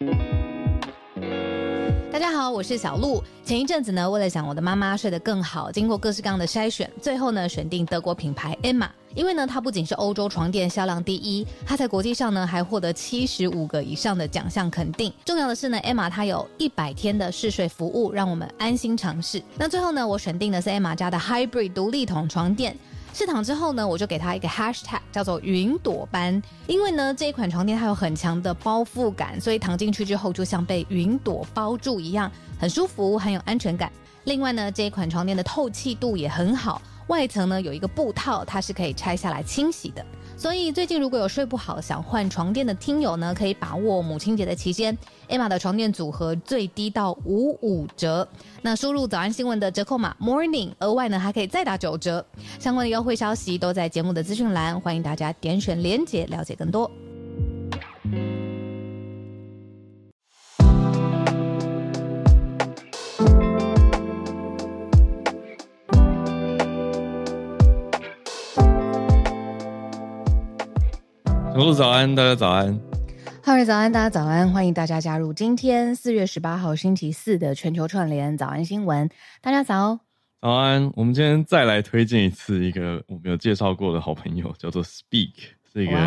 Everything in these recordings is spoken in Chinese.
大家好，我是小鹿。前一阵子呢，为了想我的妈妈睡得更好，经过各式各样的筛选，最后呢选定德国品牌 Emma。因为呢，它不仅是欧洲床垫销量第一，它在国际上呢还获得75个以上的奖项肯定。重要的是呢 ，Emma 它有100天的试睡服务，让我们安心尝试。那最后呢，我选定的是 Emma 家的 Hybrid 独立筒床垫。试躺之后呢，我就给它一个 hashtag 叫做云朵般，因为呢这一款床垫它有很强的包覆感，所以躺进去之后就像被云朵包住一样，很舒服，很有安全感。另外呢，这一款床垫的透气度也很好，外层呢有一个布套，它是可以拆下来清洗的。所以最近如果有睡不好想换床垫的听友呢，可以把握母亲节的期间 Emma 的床垫组合最低到55折，那输入早安新闻的折扣码 morning， 额外呢还可以再打9折。相关的优惠消息都在节目的资讯栏，欢迎大家点选连结了解更多。 小鹿早安，大家早安。 浩瑞早安，大家早安，欢迎大家加入今天4月18号星期四的全球串联早安新闻。大家早。 早安，我们今天再来推荐一次一个我们有介绍过的好朋友，叫做 Speak， 是一个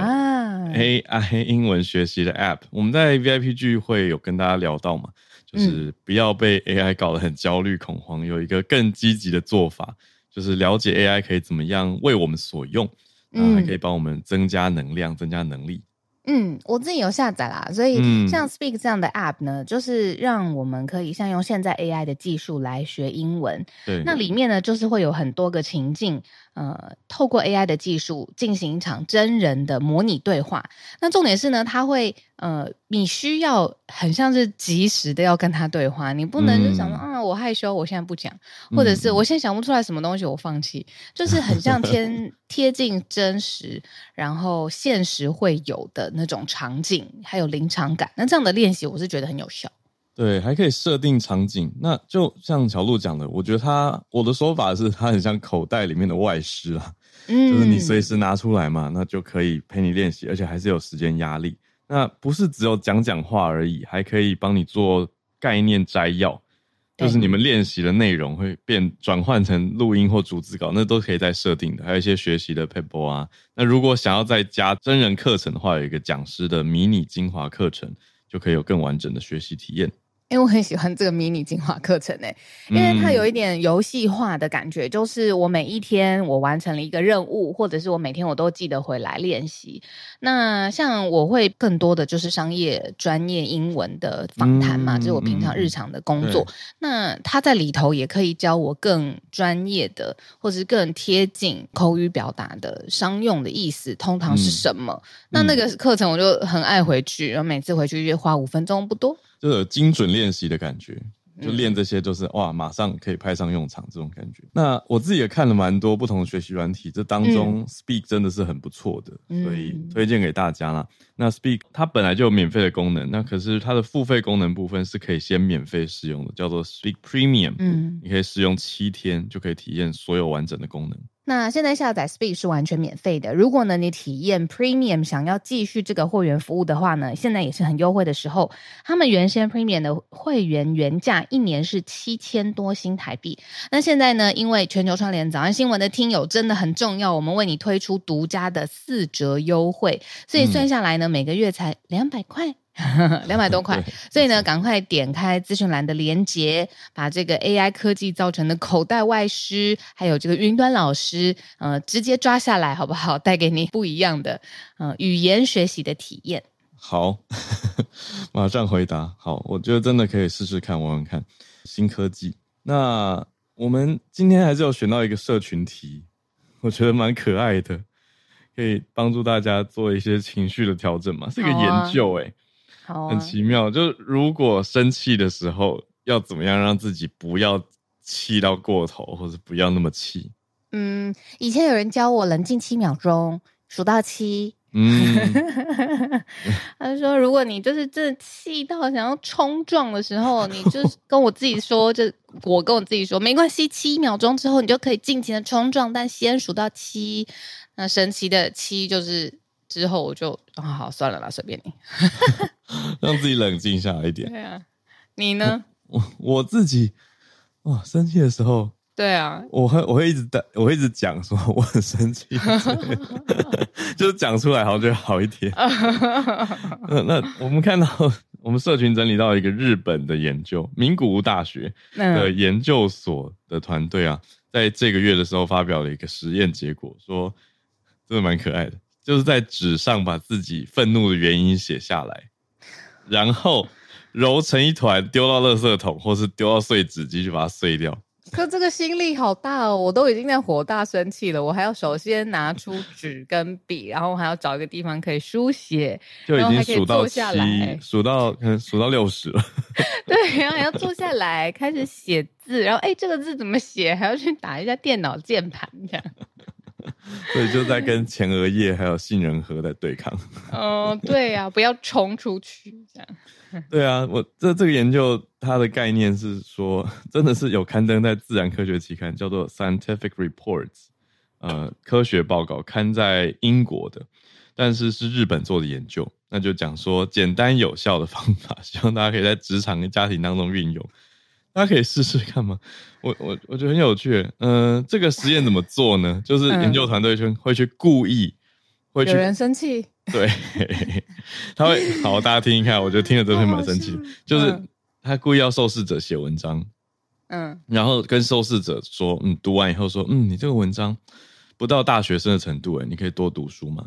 AI 英文学习的 App。我们在 VIP 聚会有跟大家聊到嘛，就是不要被 AI 搞得很焦虑恐慌，有一个更积极的做法，就是了解 AI 可以怎么样为我们所用，还可以帮我们增加能量、增加能力。 我自己有下载啦，所以像 Speak 这样的 App 呢，就是让我们可以像用现在 AI 的技术来学英文。 对， 那里面呢，就是会有很多个情境，透过 AI 的技术进行一场真人的模拟对话。那重点是呢，它会你需要很像是即时的要跟他对话，你不能就想说我害羞，我现在不讲，或者是我现在想不出来什么东西，我放弃，就是很像贴近真实，然后现实会有的那种场景，还有临场感。那这样的练习，我是觉得很有效。 对，还可以设定场景。那就像小鹿讲的，我觉得我的说法是它很像口袋里面的外师啊，就是你随时拿出来嘛，那就可以陪你练习，而且还是有时间压力。那不是只有讲话而已，还可以帮你做概念摘要，就是你们练习的内容会转换成录音或逐字稿，那都可以再设定的。还有一些学习的 paper 啊。那如果想要再加真人课程的话，有一个讲师的迷你精华课程，就可以有更完整的学习体验。 因为我很喜欢这个迷你精华课程因为它有一点游戏化的感觉，就是我每一天我完成了一个任务，或者是我每天我都记得回来练习。那像我会更多的就是商业专业英文的访谈嘛，这是我平常日常的工作。那它在里头也可以教我更专业的，或是更贴近口语表达的商用的意思通常是什么。那个课程我就很爱回去，然后每次回去就花5分钟不多， 就有精准练习的感觉，就练这些就是哇，马上可以派上用场这种感觉。那我自己也看了蛮多不同的学习软体，这当中 Speak 真的是很不错的，所以推荐给大家啦。那 Speak 它本来就有免费的功能，那可是它的付费功能部分是可以先免费试用的，叫做 Speak Premium。你可以试用7天，就可以体验所有完整的功能。 那现在下载 Speak 是完全免费的，如果呢你体验 Premium 想要继续这个会员服务的话呢，现在也是很优惠的时候。他们原先 Premium 的会员原价1年是7000多新台币，那现在呢，因为全球串联早安新闻的听友真的很重要，我们为你推出独家的4折优惠，所以算下来呢，每个月才200块200多块，所以呢赶快点开资讯栏的连结，把这个 AI 科技造成的口袋外师还有这个云端老师直接抓下来好不好，带给你不一样的语言学习的体验。 好马上回答。好，我觉得真的可以试试看玩玩看新科技。那我们今天还是有选到一个社群题，我觉得蛮可爱的，可以帮助大家做一些情绪的调整嘛，是一个研究很奇妙，就如果生气的时候要怎么样让自己不要气到过头，或者不要那么气。 以前有人教我冷静7秒钟，数到7。他就说如果你就是真的气到想要冲撞的时候，你就跟我自己说，我跟我自己说没关系，7秒钟之后你就可以尽情的冲撞，但先数到7。那神奇的7就是之后我就好算了啦，随便你。 让自己冷静下来一点。 对啊，你呢？ 我自己生气的时候， 对啊， 我会一直讲说我很生气，就是讲出来好像就好一点。那我们看到我们社群整理到一个日本的研究，名古屋大学的研究所的团队啊，在这个月的时候发表了一个实验结果，说真的蛮可爱的，就是在纸上把自己愤怒的原因写下来，然后揉成一团丢到垃圾桶或是丢到碎纸机去把它碎掉。 可这个心力好大哦，我都已经在火大生气了，我还要首先拿出纸跟笔，然后还要找一个地方可以书写， 就已经数到 7， 数到60了。 对，然后还要坐下来开始写字，然后这个字怎么写，还要去打一下电脑键盘这样。 所以就在跟前额叶还有杏仁核在对抗。 对啊，不要冲出去这样。 对啊，这个研究它的概念是说，真的是有刊登在自然科学期刊，叫做 Scientific Reports， 科学报告，刊在英国的，但是日本做的研究。那就讲说简单有效的方法，希望大家可以在职场跟家庭当中运用。大家可以试试看吗？我觉得很有趣。这个实验怎么做呢？就是研究团队会去故意有人生气， 对，他会好，大家听一看，我觉得听了真的会蛮生气的。就是他故意要受试者写文章，然后跟受试者说，读完以后说，你这个文章不到大学生的程度，你可以多读书吗？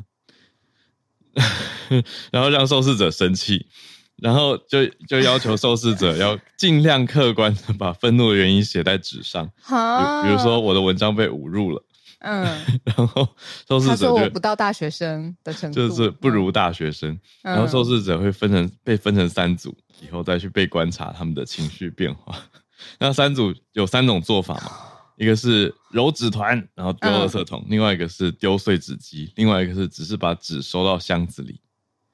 然后让受试者生气。然后就要求受试者要尽量客观的把愤怒的原因写在纸上，比如说我的文章被侮辱了，然后受试者他说我不到大学生的程度， 就是不如大学生，然后受试者会被分成3组，以后再去被观察他们的情绪变化。那3组有3种做法嘛，一个是揉纸团然后丢垃圾桶，另外一个是丢碎纸机，另外一个是只是把纸收到箱子里。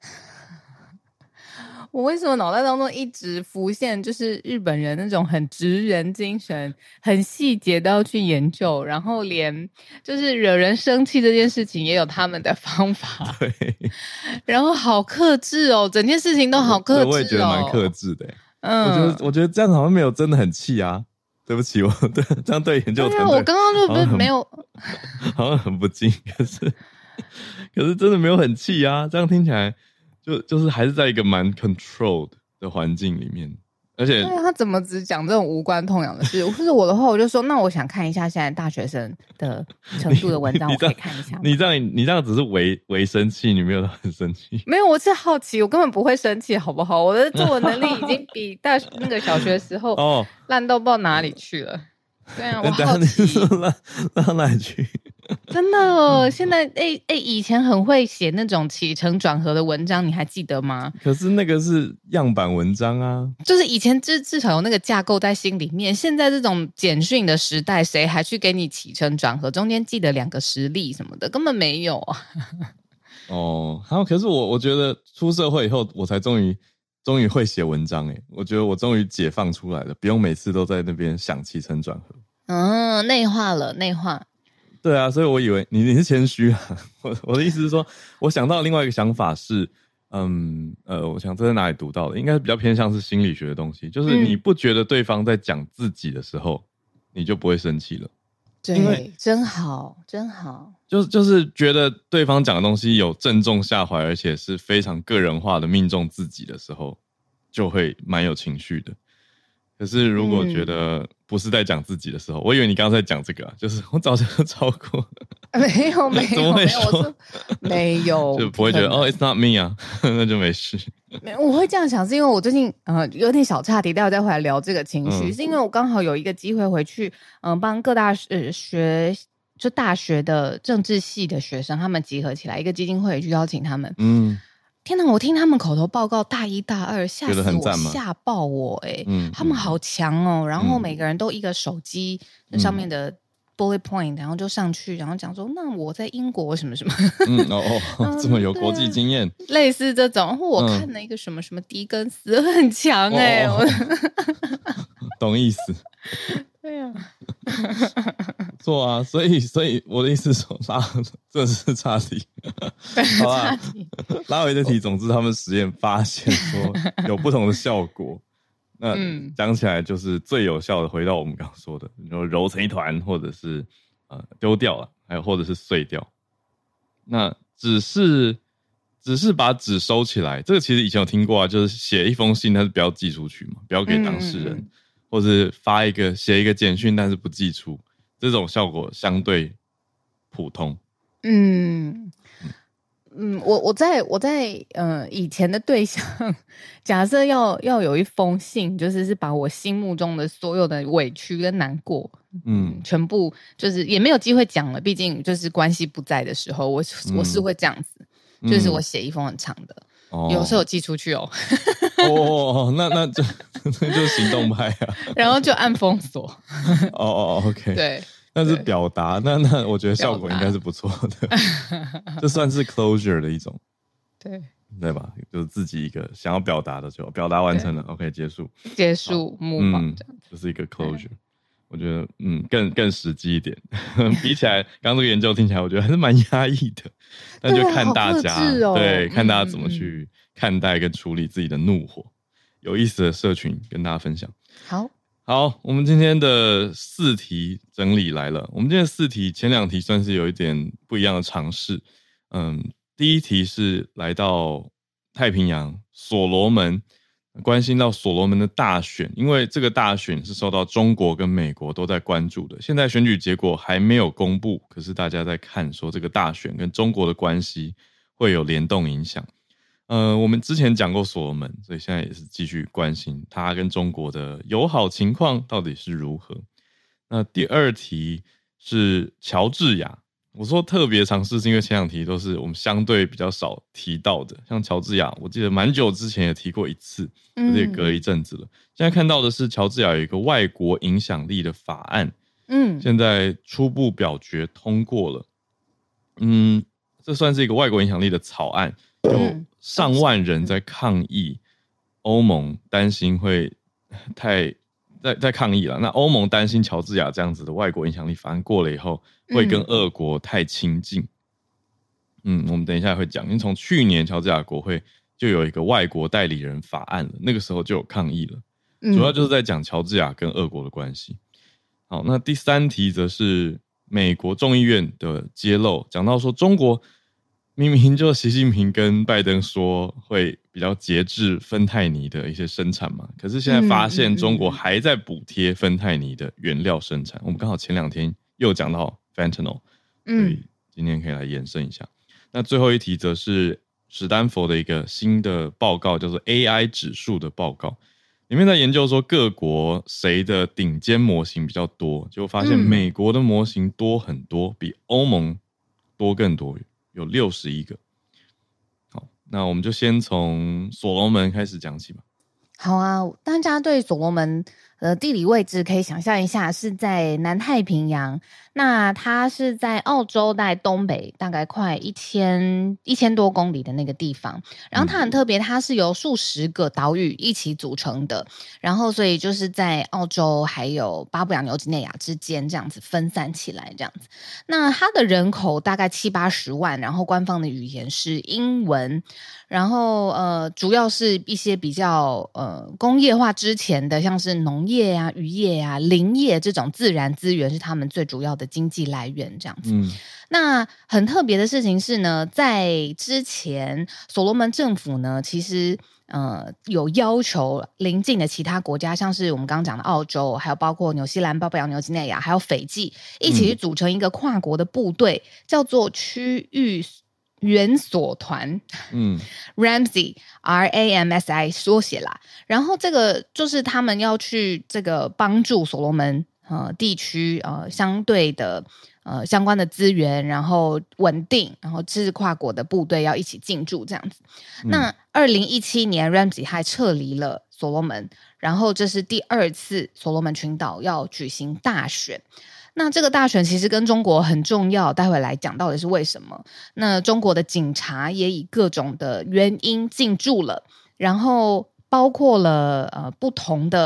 我为什么脑袋当中一直浮现就是日本人那种很职人精神，很细节都要去研究，然后连就是惹人生气这件事情也有他们的方法。 对， 然后好克制哦，整件事情都好克制哦。 我也觉得蛮克制的。我觉得这样好像没有真的很气啊。对不起，这样对研究团队， 我刚刚就没有， 好像很不敬，可是真的没有很气啊。这样听起来就是还是在一个蛮 controlled 的环境里面，而且对他怎么只讲这种无关痛痒的事？或是我的话，我就说，那我想看一下现在大学生的程度的文章，我可以看一下。 你这样只是微生气，你没有很生气。 没有，我是好奇，我根本不会生气，好不好？我的作文能力已经比那个小学时候烂到不知道哪里去了。对啊，我好奇烂到哪里去？ 真的，现在以前很会写那种起承转合的文章，你还记得吗？ 可是那个是样板文章啊， 就是以前至少有那个架构在心里面。现在这种简讯的时代，谁还去给你起承转合？中间记得2个实例什么的，根本没有啊。 好，可是我觉得出社会以后，我才终于会写文章欸。我觉得我终于解放出来了，不用每次都在那边想起承转合。 内化了，内化。 对啊，所以我以为你是谦虚啊。我的意思是说，我想到另外一个想法是，我想这在哪里读到的，应该比较偏向是心理学的东西，就是你不觉得对方在讲自己的时候，你就不会生气了。 对，真好，真好。 就是觉得对方讲的东西有正中下怀，而且是非常个人化的命中自己的时候，就会蛮有情绪的。可是如果觉得不是在讲自己的时候，我以为你刚刚在讲这个啊，就是我早就超过。 没有， 怎么会说没有， 就不会觉得it's not me 啊，那就没事。 我会这样想，是因为我最近有点小岔题，待会再回来聊这个情绪，是因为我刚好有一个机会回去，帮各大就大学的政治系的学生他们集合起来，一个基金会去邀请他们。天哪！我听他们口头报告大1大2，吓死我，吓爆我他们好强哦！然后每个人都一个手机上面的 bullet point，然后就上去，然后讲说，那我在英国什么什么， 这么有国际经验， 类似这种。我看了一个什么什么狄更斯，很强懂意思。 对啊， 不错啊，所以我的意思是说，这是岔题，好吧？拉回的题，总之他们实验发现说有不同的效果。那讲起来就是最有效的，回到我们刚刚说的，你说揉成一团，或者是丢掉了，还有或者是碎掉。那只是把纸收起来，这个其实以前有听过啊，就是写一封信，但是不要寄出去嘛，不要给当事人，或是写一个简讯，但是不寄出，这种效果相对普通。 我在以前的对象，假设要有一封信，就是把我心目中的所有的委屈跟难过，全部就是也没有机会讲了，毕竟就是关系不在的时候，我是会这样子，就是我写一封很长的，有时候寄出去哦。 那就行动派啊， 然后就按封锁。 OK， 对。那是表达，那我觉得效果应该是不错的，这算是 closure 的一种，对吧？就是自己一个想要表达的，就表达完成了 ，OK， 结束 move on， 就是一个 closure。我觉得更实际一点，比起来刚刚这个研究听起来，我觉得还是蛮压抑的。但就看大家，对，看大家怎么去看待跟处理自己的怒火。有意思的社群跟大家分享。好，我们今天的4题整理来了。我们今天的4题，前2题算是有一点不一样的尝试。第一题是来到太平洋所罗门，关心到所罗门的大选，因为这个大选是受到中国跟美国都在关注的。现在选举结果还没有公布，可是大家在看说这个大选跟中国的关系会有联动影响。我们之前讲过所罗门，所以现在也是继续关心他跟中国的友好情况到底是如何。那第2题是乔治亚，我说特别尝试是因为前2题都是我们相对比较少提到的，像乔治亚，我记得蛮久之前也提过一次，可是也隔一阵子了。现在看到的是乔治亚有一个外国影响力的法案，现在初步表决通过了。这算是一个外国影响力的草案。有上万人在抗议，欧盟担心会在抗议了。那欧盟担心乔治亚这样子的外国影响力法案过了以后，会跟俄国太亲近。我们等一下会讲，因为从去年乔治亚国会就有一个外国代理人法案了，那个时候就有抗议了，主要就是在讲乔治亚跟俄国的关系。好，那第3题则是美国众议院的揭露，讲到说中国明明就习近平跟拜登说会比较节制芬太尼的一些生产嘛，可是现在发现中国还在补贴芬太尼的原料生产。我们刚好前2天又讲到 fentanyl，所以今天可以来延伸一下。那最后一题则是史丹佛的一个新的报告，叫做 AI 指数的报告，里面在研究说各国谁的顶尖模型比较多，结果发现美国的模型多很多，比欧盟多更多，有61个。好，那我们就先从所罗门开始讲起吧。 好啊，大家对所罗门地理位置可以想象一下，是在南太平洋。那它是在澳洲在东北大概快1000多公里的那个地方。然后它很特别，它是由数十个岛屿一起组成的。然后所以就是在澳洲还有巴布亚纽几内亚之间这样子分散起来这样子。那它的人口大概70-80万，然后官方的语言是英文。然后主要是一些比较工业化之前的，像是农业啊、渔业啊、林业这种自然资源是他们最主要的经济来源这样子。那很特别的事情是呢，在之前所罗门政府呢，其实有要求邻近的其他国家，像是我们刚刚讲的澳洲，还有包括纽西兰、巴布亚纽几内亚，还有斐济，一起去组成一个跨国的部队，叫做区域援所团，RAMSI RAMSI 缩写啦。然后这个就是他们要去这个帮助所罗门地区相对的相关的资源，然后稳定，然后是跨国的部队要一起进驻这样子。那2017年 RAMSI 还撤离了所罗门，然后这是第2次所罗门群岛要举行大选。那这个大选其实跟中国很重要，待会来讲到底是为什么。那中国的警察也以各种的原因进驻了，然后包括了不同的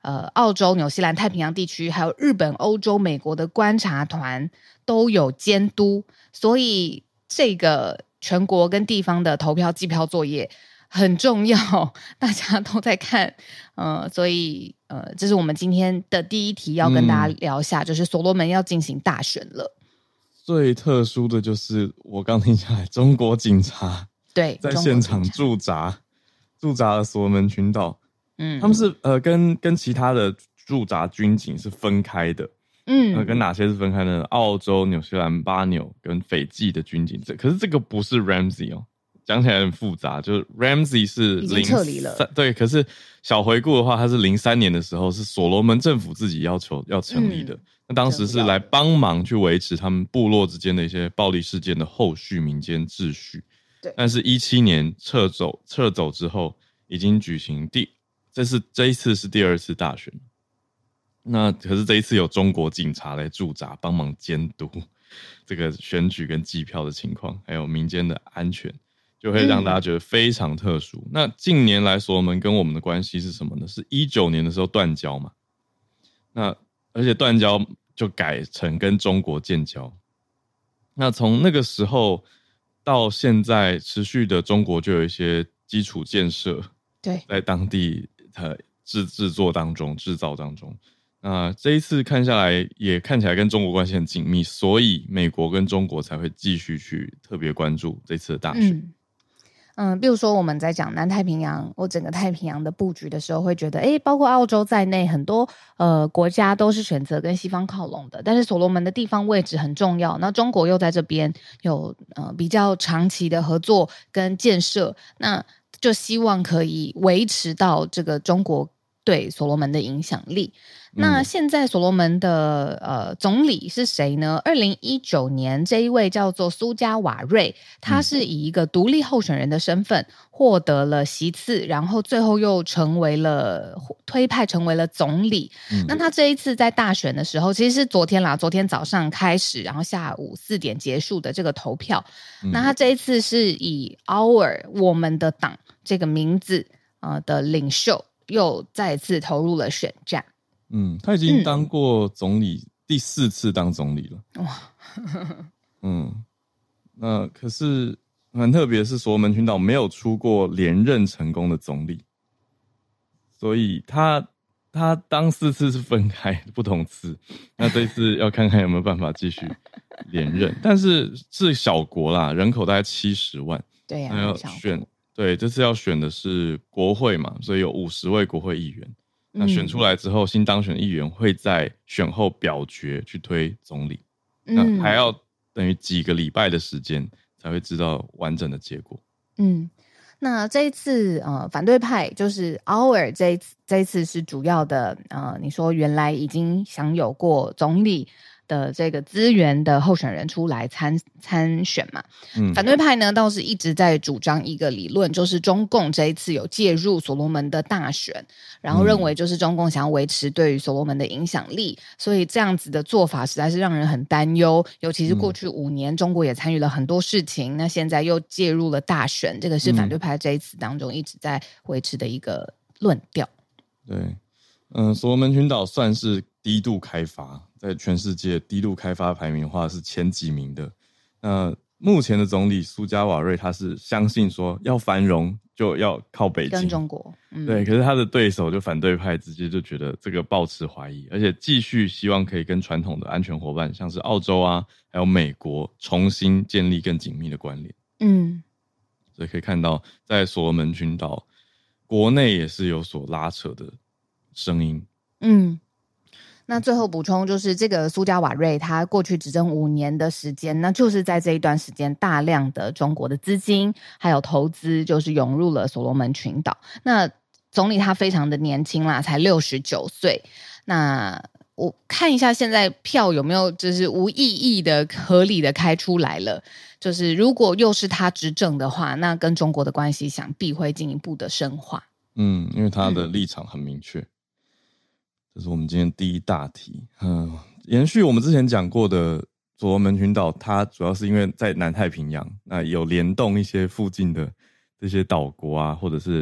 澳洲、纽西兰、太平洋地区，还有日本、欧洲、美国的观察团都有监督，所以这个全国跟地方的投票计票作业很重要，大家都在看，所以这是我们今天的第一题要跟大家聊一下，就是所罗门要进行大选了。 最特殊的就是我刚听下来，中国警察对在现场驻扎了所罗门群岛。他们是跟其他的驻扎军警是分开的。跟哪些是分开呢？澳洲、纽西兰、巴纽跟斐济的军警，可是这个不是 Ramsey 哦，讲起来很复杂。就是 Ramsey 是已经撤离了， 对，可是小回顾的话，它是03年的时候是所罗门政府自己要求要成立的。那当时是来帮忙去维持他们部落之间的一些暴力事件的后续民间秩序。 对， 但是17年撤走之后，已经举行这一次是第2次大选。那可是这一次有中国警察来驻扎，帮忙监督这个选举跟计票的情况，还有民间的安全，就会让大家觉得非常特殊。那近年来所罗门跟我们的关系是什么呢？是19年的时候断交嘛？那而且断交就改成跟中国建交。那从那个时候到现在，持续的中国就有一些基础建设， 对， 在当地制造当中。这一次看下来，也看起来跟中国关系很紧密，所以美国跟中国才会继续去特别关注这次的大选。 比如说我们在讲南太平洋或整个太平洋的布局的时候，会觉得包括澳洲在内很多国家都是选择跟西方靠拢的，但是所罗门的地方位置很重要，那中国又在这边有比较长期的合作跟建设，那就希望可以维持到这个中国对所罗门的影响力。那现在所罗门的总理是谁呢？2019年这一位叫做苏加瓦瑞，他是以一个独立候选人的身份获得了席次，然后最后又推派成为了总理。那他这一次在大选的时候，其实是昨天早上开始，然后下午4点结束的这个投票。那他这一次是以 Our 我们的党这个名字的领袖又再次投入了选战。 他已经当过总理第4次当总理了。哇，那可是很特别的是，所罗门群岛没有出过连任成功的总理，所以他当4次是分开不同次。那这一次要看看有没有办法继续连任，但是小国啦，人口大概70万。 对呀， 要选，对，这次要选的是国会嘛，所以有50位国会议员。那选出来之后，新当选的议员会在选后表决去推总理。那还要等于几个礼拜的时间才会知道完整的结果。 那这一次反对派就是 Our 这一次是主要的你说原来已经享有过总理的这个资源的候选人出来参选嘛。反对派呢倒是一直在主张一个理论，就是中共这一次有介入所罗门的大选，然后认为就是中共想要维持对于所罗门的影响力，所以这样子的做法实在是让人很担忧，尤其是过去5年中国也参与了很多事情，那现在又介入了大选，这个是反对派这一次当中一直在维持的一个论调。 对，所罗门群岛算是低度开发，在全世界低度开发排名的话是前几名的。目前的总理苏加瓦瑞他是相信说要繁荣就要靠北京跟中国。 对，可是他的对手就反对派直接就觉得这个抱持怀疑，而且继续希望可以跟传统的安全伙伴像是澳洲啊还有美国重新建立更紧密的关联。所以可以看到在所罗门群岛国内也是有所拉扯的声音。 那最后补充就是这个苏加瓦瑞他过去执政5年的时间，那就是在这一段时间大量的中国的资金还有投资就是涌入了所罗门群岛。那总理他非常的年轻啦，才69岁。那我看一下现在票有没有就是无意义的合理的开出来了，就是如果又是他执政的话，那跟中国的关系想必会进一步的深化。 因为他的立场很明确。这是我们今天第一大题。延续我们之前讲过的所罗门群岛，它主要是因为在南太平洋，那有联动一些附近的这些岛国啊，或者是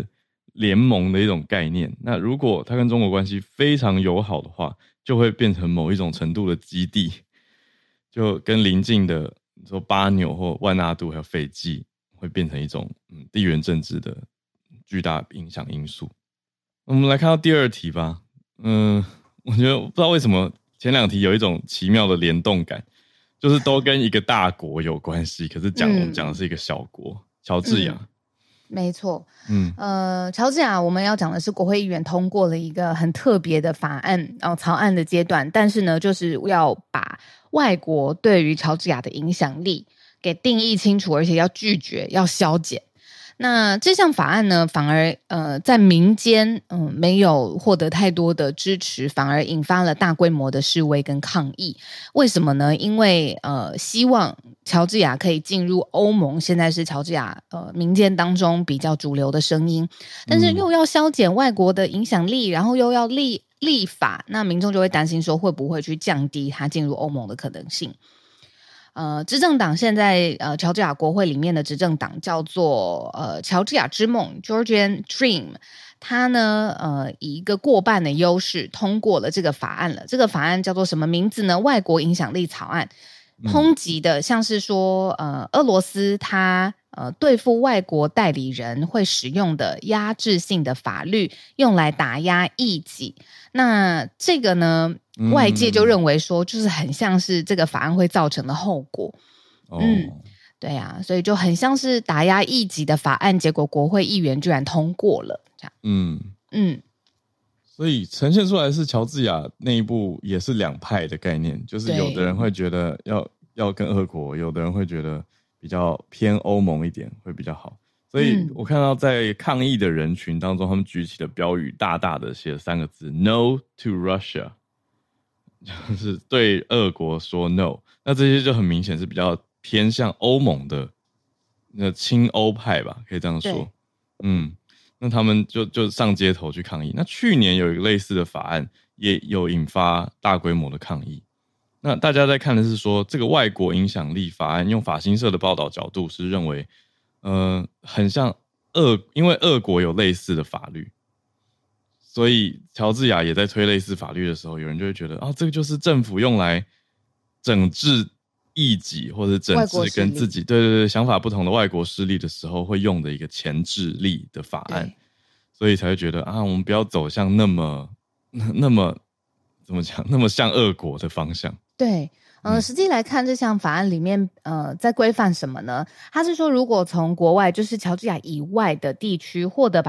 联盟的一种概念。那如果它跟中国关系非常友好的话，就会变成某一种程度的基地，就跟邻近的你说巴纽或万纳度还有斐济会变成一种地缘政治的巨大影响因素。我们来看到第二题吧。我觉得不知道为什么前两题有一种奇妙的联动感，就是都跟一个大国有关系，可是我们讲的是一个小国，乔治亚。 没错。乔治亚我们要讲的是国会议员通过了一个很特别的法案，草案的阶段，但是呢就是要把外国对于乔治亚的影响力给定义清楚，而且要拒绝，要削减。那这项法案呢，反而在民间没有获得太多的支持，反而引发了大规模的示威跟抗议。为什么呢？因为希望乔治亚可以进入欧盟，现在是乔治亚民间当中比较主流的声音，但是又要削减外国的影响力，然后又要立法，那民众就会担心说会不会去降低他进入欧盟的可能性。执政党现在乔治亚国会里面的执政党叫做乔治亚之梦 Georgian Dream， 他呢以一个过半的优势通过了这个法案了。这个法案叫做什么名字呢？外国影响力草案。抨击的像是说俄罗斯他对付外国代理人会使用的压制性的法律，用来打压异己。那这个呢外界就认为说就是很像是这个法案会造成的后果。对啊，所以就很像是打压异己的法案，结果国会议员居然通过了这样。 所以呈现出来是乔治亚内部也是两派的概念，就是有的人会觉得要跟俄国，有的人会觉得比较偏欧盟一点会比较好。所以我看到在抗议的人群当中，他们举起的标语大大的写了3个字 No to Russia， 就是对俄国说 No。 那这些就很明显是比较偏向欧盟的那亲欧派吧，可以这样说。那他们就上街头去抗议。那去年有一个类似的法案也有引发大规模的抗议。那大家在看的是说，这个外国影响力法案用法新社的报道角度是认为很像因为俄国有类似的法律，所以乔治亚也在推类似法律的时候，有人就会觉得这个就是政府用来整治异己或者整治跟自己对想法不同的外国势力的时候会用的一个前置力的法案，所以才会觉得我们不要走向那么怎么讲，那么像俄国的方向。 对。实际来看这项法案里面在规范什么呢？他是说如果从国外就是乔治亚以外的地区获得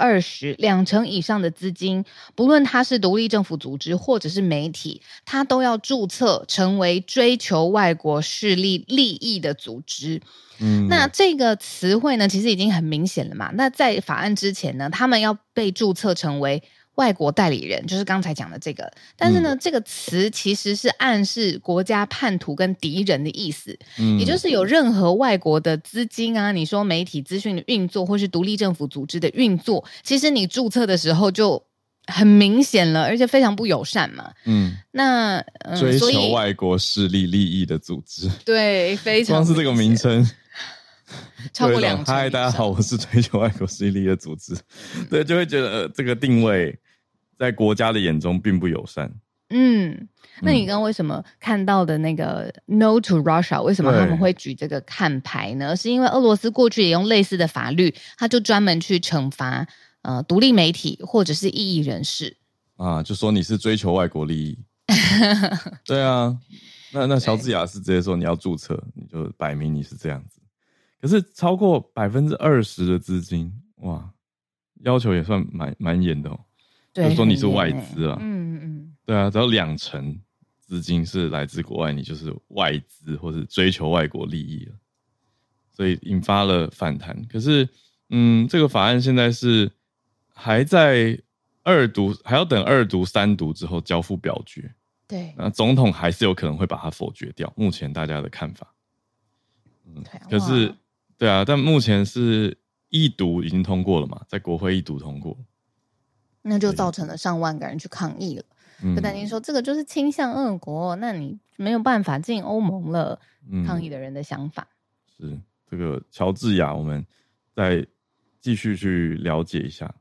20%， 2成以上的资金，不论它是独立政府组织或者是媒体，它都要注册成为追求外国势力利益的组织。那这个词汇呢其实已经很明显了嘛。那在法案之前呢，他们要被注册成为外国代理人，就是刚才讲的这个。但是呢这个词其实是暗示国家叛徒跟敌人的意思。也就是有任何外国的资金啊，你说媒体资讯的运作或是独立政府组织的运作，其实你注册的时候就很明显了，而且非常不友善嘛。那追求外国势力利益的组织。 对，非常光是这个名称超过2成。 嗨，大家好，我是追求外国势力的组织。对，就会觉得这个定位在国家的眼中并不友善。 那你刚刚为什么看到的那个 No to Russia， 为什么他们会举这个看牌呢？是因为俄罗斯过去也用类似的法律，他就专门去惩罚独立媒体或者是异议人士就说你是追求外国利益。对啊，那乔治亚是直接说你要注册，你就摆明你是这样子。可是超过 20% 的资金，哇，要求也算蛮严的哦。 对， 就说你是外资啊。对啊，只要2成资金是来自国外，你就是外资或是追求外国利益了，所以引发了反弹。可是这个法案现在是还在2读，还要等2读3读之后交付表决。 对， 那总统还是有可能会把它否决掉，目前大家的看法。可是对啊，但目前是1读已经通过了嘛，在国会1读通过， 那就造成了上万个人去抗议了。就担心说这个就是倾向俄国，那你没有办法进欧盟了。抗议的人的想法是这个乔治亚，我们再继续去了解一下。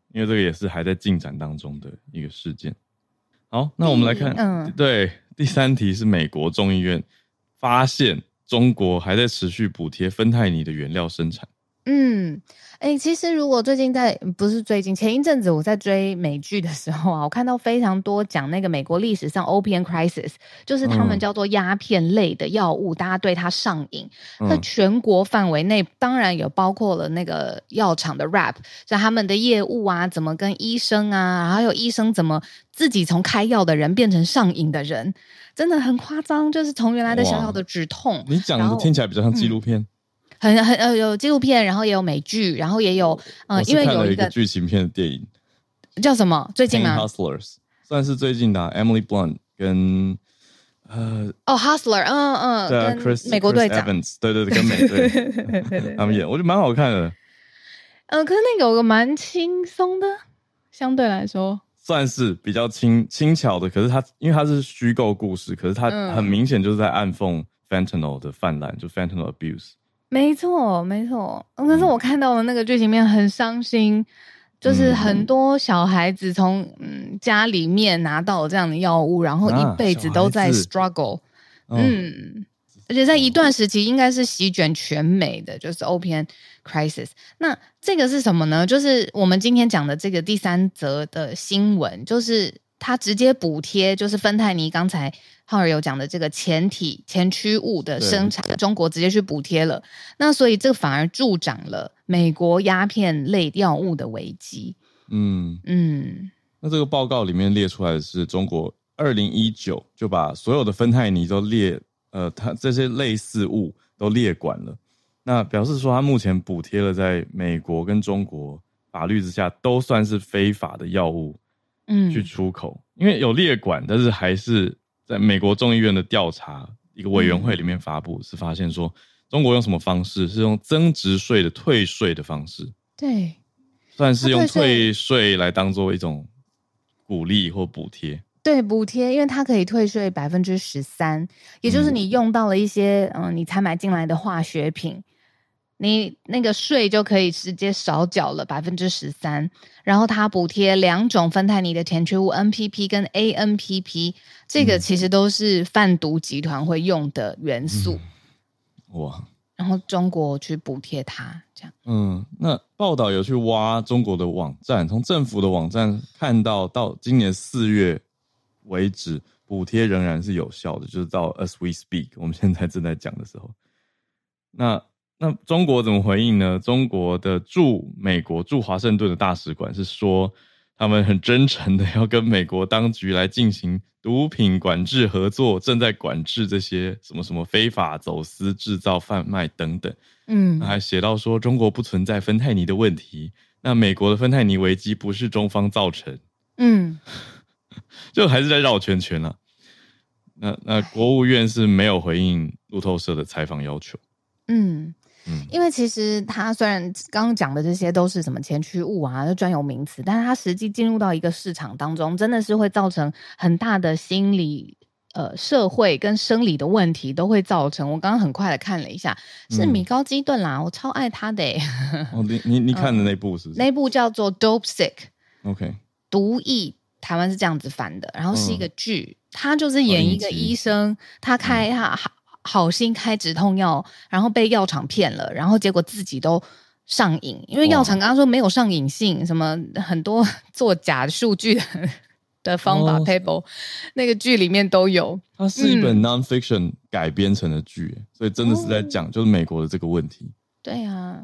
因为这个也是还在进展当中的一个事件。好，那我们来看，对，第3题是美国众议院发现中国还在持续补贴芬太尼的原料生产。 其实如果前一阵子我在追美剧的时候啊，我看到非常多讲那个美国历史上 Opium Crisis， 就是他们叫做鸦片类的药物，大家对它上瘾。在全国范围内，当然有包括了那个药厂的 rap， 就他们的业务啊，怎么跟医生啊，还有医生怎么自己从开药的人变成上瘾的人，真的很夸张，就是从原来的小小的止痛。 你讲的听起来比较像纪录片。 有纪录片，然后也有美剧，然后也有因为有一个剧情片的电影， 叫什么？最近吗 ？Hustlers 算是最近的，Emily Blunt 跟 Hustler， 对， 跟美国队长 Evans， 对，跟美队他们演，我觉得蛮好看的。 可是那个有个蛮轻松的，相对来说算是比较轻巧的，可是因为它是虚构故事，可是它很明显就是在暗讽 fentanyl 的泛滥，就 fentanyl abuse。 没错。可是我看到的那个剧情面很伤心，就是很多小孩子从家里面拿到这样的药物，然后一辈子都在 struggle。而且在一段时期应该是席卷全美的，就是 Opium Crisis。那这个是什么呢？就是我们今天讲的这个第3则的新闻，就是它直接补贴，就是芬太尼刚才浩儿有讲的这个前驱物的生产，中国直接去补贴了。那所以这反而助长了美国鸦片类药物的危机。 那这个报告里面列出来的是中国2019就把所有的芬太尼都它这些类似物都列管了。那表示说它目前补贴了在美国跟中国法律之下都算是非法的药物去出口。因为有列管，但是还是在美国众议院的调查一个委员会里面发布，是发现说中国用什么方式，是用增值税的退税的方式。 对， 算是用退税来当做一种鼓励或补贴。 对，补贴，因为它可以退税13%，也就是你用到了一些你才买进来的化学品，你那个税就可以直接少缴了13%。然后它补贴2种芬太尼的前驱物 NPP 跟 ANPP， 这个其实都是贩毒集团会用的元素。 哇！ 然后中国去补贴它，这样。 那报道有去挖中国的网站，从政府的网站看到今年4月为止，补贴仍然是有效的，就是到 as we speak， 我们现在正在讲的时候。那中国怎么回应呢？中国的美国驻华盛顿的大使馆是说，他们很真诚的要跟美国当局来进行毒品管制合作，正在管制这些什么什么非法走私、制造、贩卖等等。还写到说中国不存在芬太尼的问题，那美国的芬太尼危机不是中方造成。就还是在绕圈圈啊。那国务院是没有回应路透社的采访要求。 因为其实它虽然刚刚讲的这些都是什么前驱物啊，就专有名词，但是它实际进入到一个市场当中，真的是会造成很大的心理、社会跟生理的问题都会造成。我刚刚很快的看了一下，是米高基顿啦，我超爱他的你看的那部是不是？ 那部叫做 Dope Sick， 毒瘾，台湾是这样子翻的，然后是一个剧，他就是演一个医生，他好心开止痛药，然后被药厂骗了，然后结果自己都上瘾，因为药厂刚刚说没有上瘾性，什么很多做假数据的方法 paper 那个剧里面都有。 它是一本 non-fiction 改编成的剧，所以真的是在讲就是美国的这个问题。 对啊，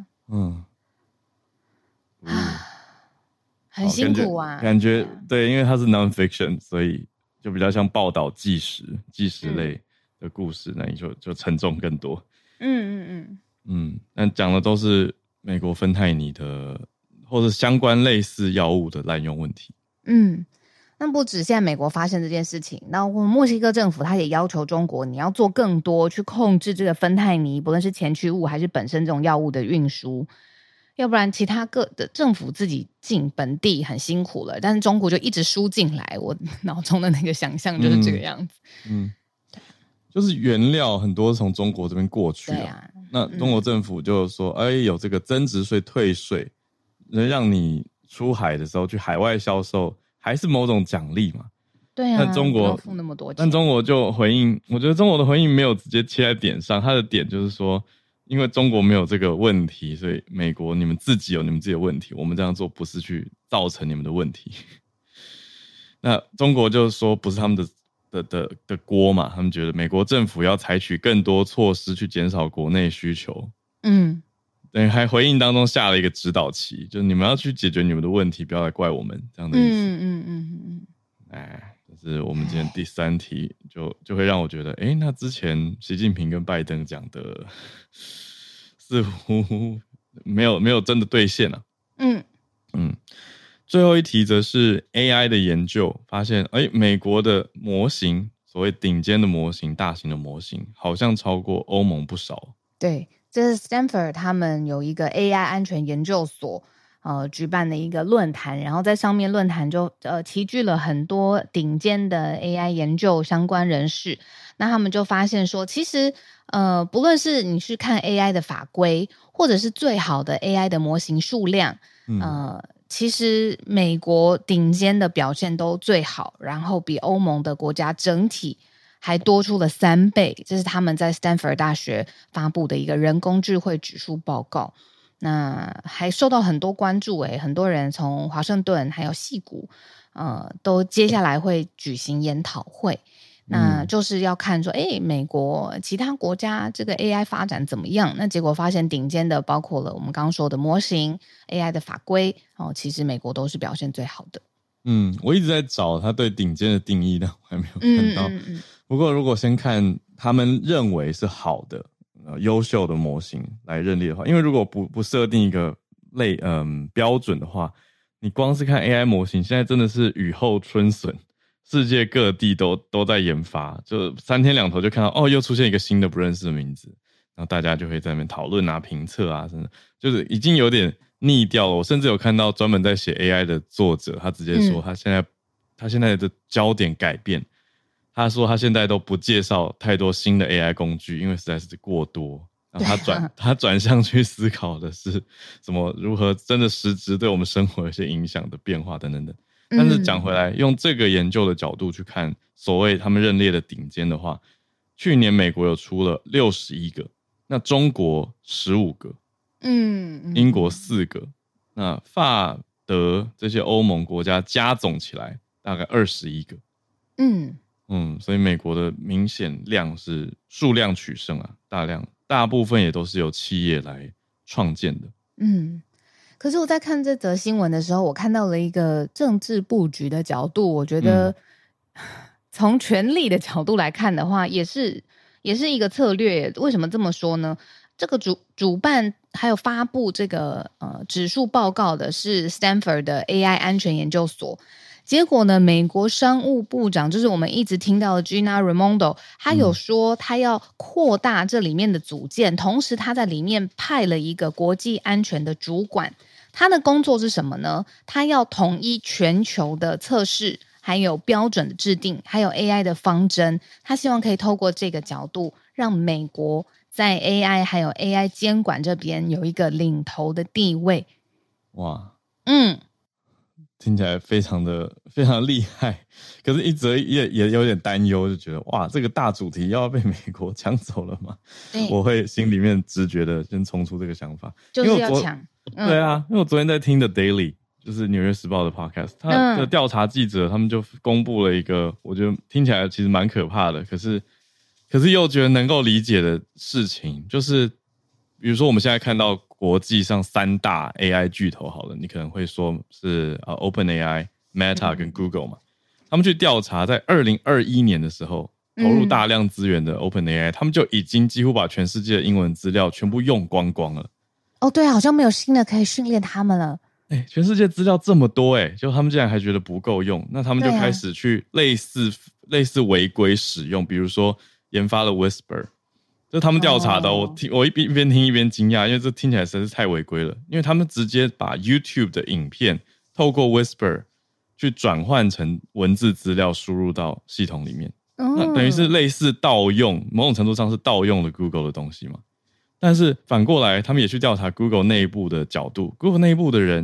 很辛苦啊， 感觉对，因为它是 non-fiction， 所以就比较像报道纪实类的故事，那你就沉重更多。但讲的都是美国芬太尼的或者相关类似药物的滥用问题。 那不止现在美国发生这件事情，那我们墨西哥政府他也要求中国你要做更多去控制这个芬太尼，不论是前驱物还是本身这种药物的运输，要不然其他各的政府自己进本地很辛苦了，但是中国就一直输进来，我脑中的那个想象就是这个样子。 就是原料很多从中国这边过去那中国政府就说有这个增值税退税，让你出海的时候去海外销售，还是某种奖励嘛。 对啊， 但中国付那么多钱， 但中国就回应，我觉得中国的回应没有直接切在点上，他的点就是说，因为中国没有这个问题，所以美国你们自己有你们自己的问题，我们这样做不是去造成你们的问题。那中国就说不是他们的锅嘛，他们觉得美国政府要采取更多措施去减少国内需求。等于还回应当中下了一个指导棋，就是你们要去解决你们的问题，不要来怪我们这样的意思。这是我们今天第3题，就会让我觉得，那之前习近平跟拜登讲的似乎没有真的兑现啊。最后一题则是 AI 的研究发现，美国的模型，所谓顶尖的模型、大型的模型，好像超过欧盟不少。 对，这是 Stanford 他们有一个 AI 安全研究所举办的一个论坛，然后在上面论坛就齐聚了很多顶尖的 AI 研究相关人士。那他们就发现说，其实不论是你去看 AI 的法规，或者是最好的 AI 的模型数量，其实美国顶尖的表现都最好，然后比欧盟的国家整体还多出了3倍，这是他们在 Stanford 大学发布的一个人工智慧指数报告。那还受到很多关注，很多人从华盛顿还有矽谷都接下来会举行研讨会。那就是要看说美国其他国家这个 AI 发展怎么样。那结果发现顶尖的包括了我们刚刚说的模型 AI 的法规其实美国都是表现最好的。 我一直在找他对顶尖的定义，但我还没有看到。不过如果先看他们认为是好的优秀的模型来认列的话，因为如果不设定一个标准的话，你光是看 AI 模型现在真的是雨后春笋，世界各地都在研发，就3天2头就看到又出现一个新的不认识的名字，然后大家就会在那边讨论啊评测啊，甚至就是已经有点腻掉了。我甚至有看到专门在写 AI 的作者，他直接说他现在的焦点改变，他说他现在都不介绍太多新的 AI 工具，因为实在是过多。然后他转向去思考的是什么如何真的实质对我们生活有些影响的变化等等等。但是讲回来，用这个研究的角度去看所谓他们认列的顶尖的话，去年美国有出了61个，那中国15个，英国4个，那法德这些欧盟国家加总起来大概21个。所以美国的明显量是数量取胜啊，大部分也都是由企业来创建的。 可是我在看这则新闻的时候，我看到了一个政治布局的角度，我觉得从权力的角度来看的话，也是一个策略。为什么这么说呢？这个主办还有发布这个指数报告的是 Stanford 的 AI 安全研究所。结果呢，美国商务部长就是我们一直听到的 Gina Raimondo， 他有说他要扩大这里面的组件，同时他在里面派了一个国际安全的主管。他的工作是什么呢？他要统一全球的测试，还有标准的制定，还有 AI 的方针。他希望可以透过这个角度，让美国在 AI 还有 AI 监管这边有一个领头的地位。 哇，听起来非常厉害，可是一则也有点担忧，就觉得哇，这个大主题要被美国抢走了吗？我会心里面直觉的先冲出这个想法， 就是要抢。 对啊，因为我昨天在听的 Daily， 就是纽约时报的 podcast， 他的调查记者他们就公布了一个我觉得听起来其实蛮可怕的，可是又觉得能够理解的事情，就是比如说我们现在看到国际上3大 AI 巨头好了，你可能会说是OpenAI、Meta 跟 Google 嘛，他们去调查在2021年的时候投入大量资源的 OpenAI，他们就已经几乎把全世界的英文资料全部用光光了。 对，好像没有新的可以训练他们了。 全世界资料这么多就他们竟然还觉得不够用，那他们就开始去类似违规使用，比如说研发了 Whisper， 这他们调查的，我一边听一边惊讶，因为这听起来实在是太违规了，因为他们直接把 YouTube 的影片透过 Whisper 去转换成文字资料输入到系统里面，那等于是类似盗用，某种程度上是盗用了 Google 的东西嘛。但是反过来他们也去调查 Google 内部的角度， Google 内部的人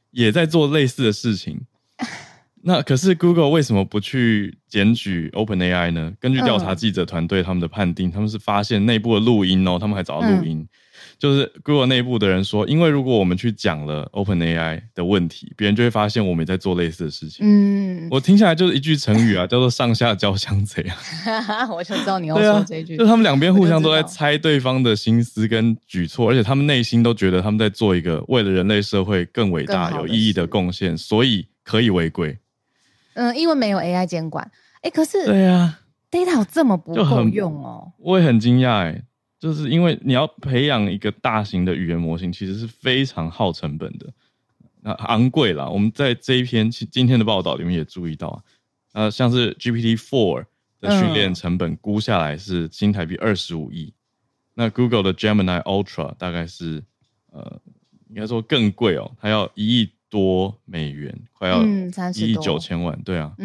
也在做类似的事情。那可是 Google 为什么不去检举 OpenAI 呢？根据调查记者团队他们的判定，他们是发现内部的录音他们还找到录音，就是 Google 内部的人说，因为如果我们去讲了 OpenAI 的问题，别人就会发现我们也在做类似的事情。我听下来就是一句成语啊，叫做上下交相贼啊。 我就知道你要说这一句， 就他们两边互相都在猜对方的心思跟举措，而且他们内心都觉得他们在做一个为了人类社会更伟大有意义的贡献，所以可以违规。 因为没有 AI 监管。可是对啊 data 有这么不够用哦？ 我也很惊讶就是因为你要培养一个大型的语言模型，其实是非常耗成本的，昂贵啦。我们在这一篇今天的报道里面也注意到像是 GPT-4 的训练成本估下来是新台币25亿，那 Google 的 Gemini Ultra 大概是应该说更贵它要1亿多美元，快要1亿9千万，对啊。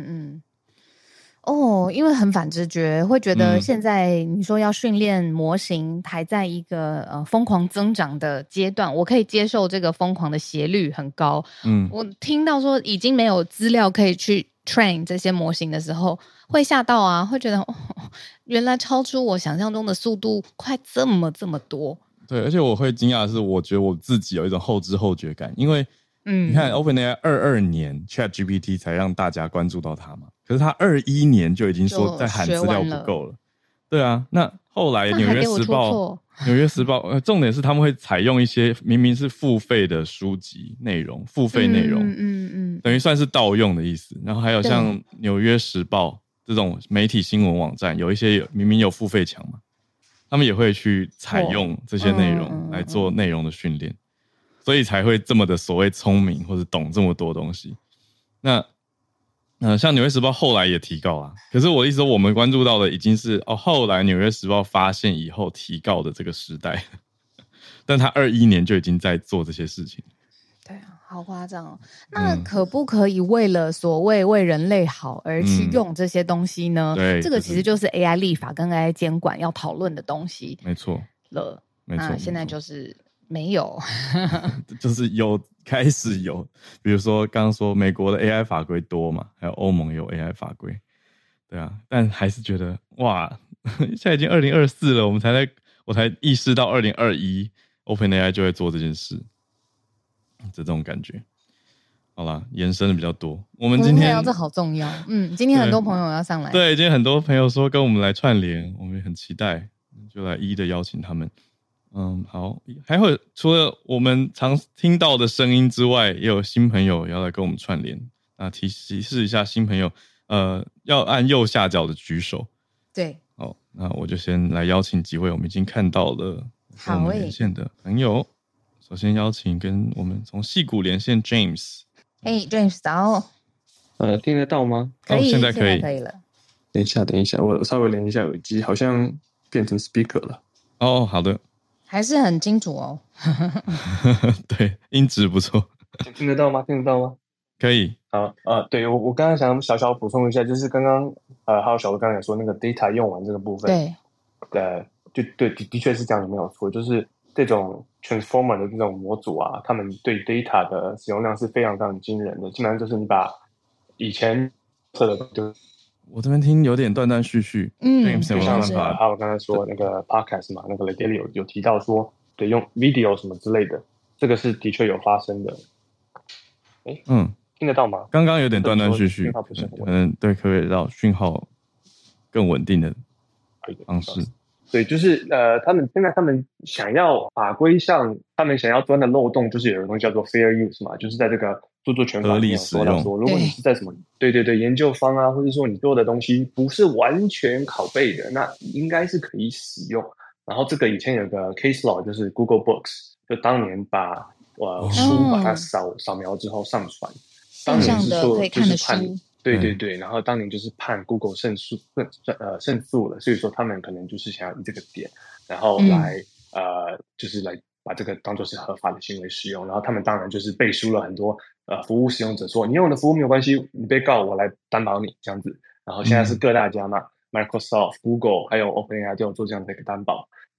因为很反直觉，会觉得现在你说要训练模型还在一个疯狂增长的阶段，我可以接受这个疯狂的斜率很高。我听到说已经没有资料可以去 train 这些模型的时候，会吓到啊，会觉得原来超出我想象中的速度快这么多。 对，而且我会惊讶的是，我觉得我自己有一种后知后觉感，因为你看 OpenAI 22年 ChatGPT 才让大家关注到它嘛，可是他21年就已经说在喊资料不够了。对啊，那后来纽约时报重点是他们会采用一些明明是付费的书籍内容，付费内容，等于算是盗用的意思。然后还有像纽约时报这种媒体新闻网站，有一些明明有付费墙嘛，他们也会去采用这些内容来做内容的训练。所以才会这么的所谓聪明或者懂这么多东西。那像纽约时报后来也提告啦，可是我的意思说我们关注到的已经是后来纽约时报发现以后提告的这个时代，但他21年就已经在做这些事情。 对啊，好夸张哦。那可不可以为了所谓为人类好而去用这些东西呢？ 对， 这个其实就是 AI 立法跟 AI 监管要讨论的东西。 没错了，没错。 那现在就是没有就是开始有，比如说刚刚说美国的 AI 法规多嘛，还有欧盟有 AI 法规，对啊，但还是觉得哇，现在已经2024了，我才意识到2021 OpenAI 就会做这件事，这种感觉。好啦，延伸的比较多。我们今天这好重要，今天很多朋友要上来， 对，今天很多朋友说跟我们来串联，我们也很期待，就来一一的邀请他们。好，还会除了我们常听到的声音之外，也有新朋友要来跟我们串联。那提示一下新朋友，要按右下角的举手。 对， 好，那我就先来邀请几位我们已经看到了跟我们连线的朋友。首先邀请跟我们从矽谷连线 James。 James 早。 听得到吗？ 可以， 现在可以了。 等一下，我稍微连一下耳机，好像变成 speaker 了。 好的。 还是很清楚哦。 对，音质不错。 听得到吗？ 可以。 好对，我刚刚想小小补充一下，就是刚刚还有小罗刚才说那个 data 用完这个部分， 对， 就对，的确是这样，没有错，就是这种 transformer 的这种模组啊，他们对 data 的使用量是非常非常惊人的，基本上就是你把以前就我这边听有点断断续续， 就像还有刚才说那个 podcast 嘛，那个 Daily 有提到说，对，用 video 什么之类的，这个是的确有发生的。听得到吗？ 刚刚有点断断续续，可能对，可以让讯号更稳定的方式。 对，就是他们想要法规上，他们想要钻的漏洞，就是有一个东西叫做 fair use 嘛，就是在这个著作权法里面说到说，如果你是在什么对研究方啊，或者说你做的东西不是完全拷贝的，那应该是可以使用。然后这个以前有个 case law， 就是 Google Books， 就当年把书把它扫描之后上传，当年是说就是判。对，然后当年就是判 Google 胜诉了，所以说他们可能就是想要以这个点，然后来就是来把这个当作是合法的行为使用，然后他们当然就是背书了很多服务使用者说，你用我的服务没有关系，你被告我来担保你这样子，然后现在是各大家嘛，Microsoft、Google 还有 OpenAI 都有做这样的一个担保，